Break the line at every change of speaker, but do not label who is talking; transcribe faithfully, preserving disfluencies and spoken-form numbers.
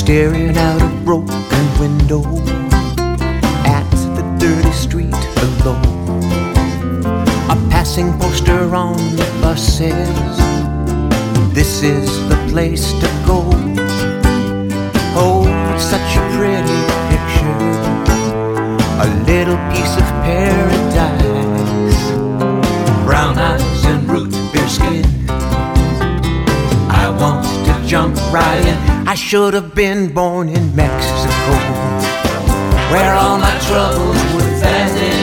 staring out a broken window at the dirty street below. A passing poster on the bus says, "This is the place to go." Oh, it's such a pretty picture, a little piece of paradise. Brown eyes and root beer skin, I want to jump right in. I should have been born in Mexico, where all my troubles would vanish.